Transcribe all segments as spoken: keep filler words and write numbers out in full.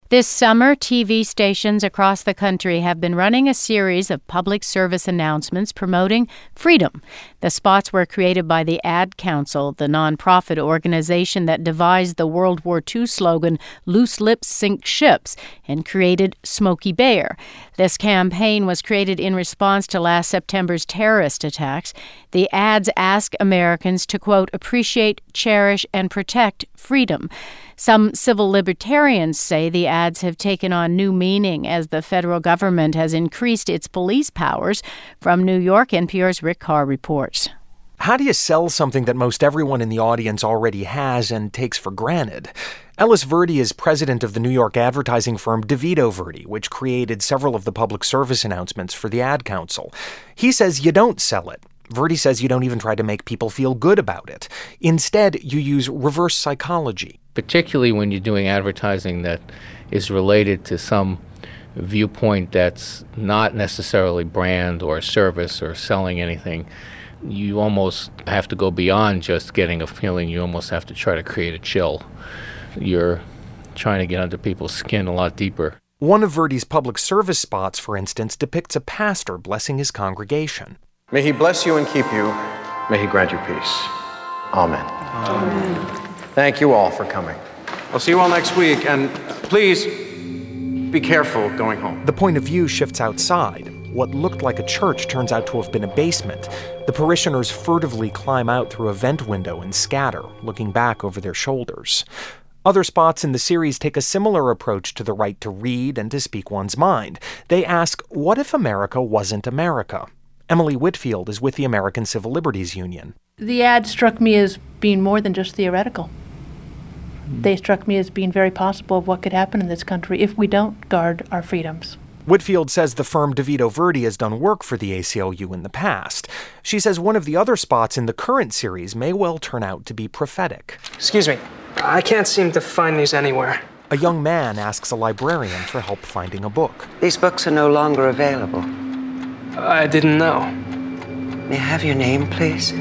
This summer, T V stations across the country have been running a series of public service announcements promoting freedom. The spots were created by the Ad Council, the nonprofit organization that devised the World War Two slogan, "Loose lips sink ships," and created Smokey Bear. This campaign was created in response to last September's terrorist attacks. The ads ask Americans to, quote, appreciate, cherish, and protect freedom. Some civil libertarians say the ads have taken on new meaning as the federal government has increased its police powers. From New York, N P R's Rick Carr reports. How do you sell something that most everyone in the audience already has and takes for granted? Ellis Verde is president of the New York advertising firm DeVito Verde, which created several of the public service announcements for the Ad Council. He says you don't sell it. Verde says you don't even try to make people feel good about it. Instead, you use reverse psychology. Particularly when you're doing advertising that is related to some viewpoint that's not necessarily brand or service or selling anything, you almost have to go beyond just getting a feeling. You almost have to try to create a chill. You're trying to get under people's skin a lot deeper. One of Verde's public service spots, for instance, depicts a pastor blessing his congregation. May he bless you and keep you. May he grant you peace. Amen. Amen. Thank you all for coming. I'll see you all next week, and please be careful going home. The point of view shifts outside. What looked like a church turns out to have been a basement. The parishioners furtively climb out through a vent window and scatter, looking back over their shoulders. Other spots in the series take a similar approach to the right to read and to speak one's mind. They ask, what if America wasn't America? Emily Whitfield is with the American Civil Liberties Union. The ad struck me as being more than just theoretical. They struck me as being very possible of what could happen in this country if we don't guard our freedoms. Whitfield says the firm DeVito Verde has done work for the A C L U in the past. She says one of the other spots in the current series may well turn out to be prophetic. Excuse me, I can't seem to find these anywhere. A young man asks a librarian for help finding a book. These books are no longer available. I didn't know. May I have your name, please?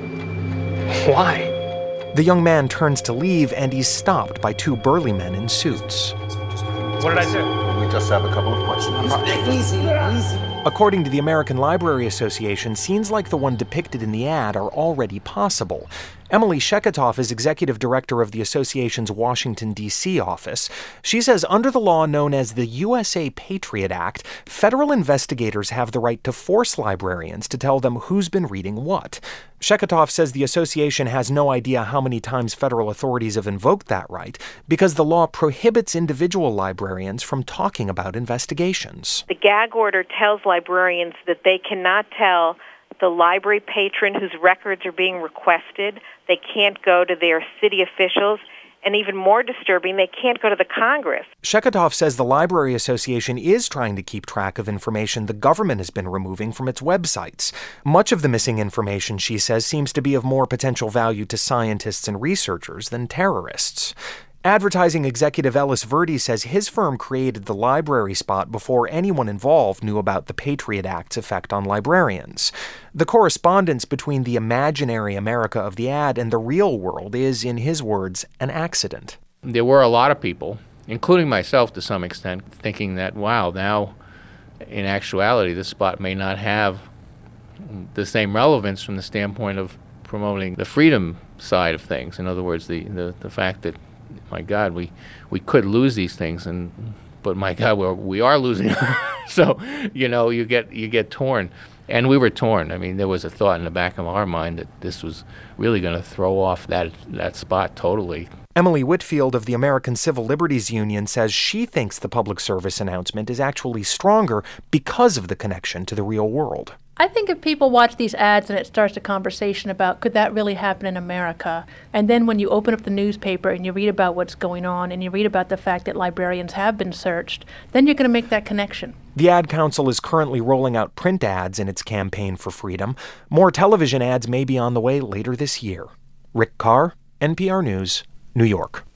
Why? The young man turns to leave, and he's stopped by two burly men in suits. What did I do? We just have a couple of questions. Easy, easy. According to the American Library Association, scenes like the one depicted in the ad are already possible. Emily Sheketoff is executive director of the association's Washington, D C office. She says under the law known as the U S A Patriot Act, federal investigators have the right to force librarians to tell them who's been reading what. Sheketoff says the association has no idea how many times federal authorities have invoked that right because the law prohibits individual librarians from talking about investigations. The gag order tells librarians that they cannot tell the library patron whose records are being requested. They can't go to their city officials. And even more disturbing, they can't go to the Congress. Sheketoff says the Library Association is trying to keep track of information the government has been removing from its websites. Much of the missing information, she says, seems to be of more potential value to scientists and researchers than terrorists. Advertising executive Ellis Verde says his firm created the library spot before anyone involved knew about the Patriot Act's effect on librarians. The correspondence between the imaginary America of the ad and the real world is, in his words, an accident. There were a lot of people, including myself to some extent, thinking that, wow, now in actuality this spot may not have the same relevance from the standpoint of promoting the freedom side of things. In other words, the, the, the fact that my God, we, we could lose these things, and but my God, we're, we are losing them. So, you know, you get you get torn, and we were torn. I mean, there was a thought in the back of our mind that this was really going to throw off that that spot totally. Emily Whitfield of the American Civil Liberties Union says she thinks the public service announcement is actually stronger because of the connection to the real world. I think if people watch these ads and it starts a conversation about could that really happen in America, and then when you open up the newspaper and you read about what's going on and you read about the fact that librarians have been searched, then you're going to make that connection. The Ad Council is currently rolling out print ads in its campaign for freedom. More television ads may be on the way later this year. Rick Carr, N P R News, New York.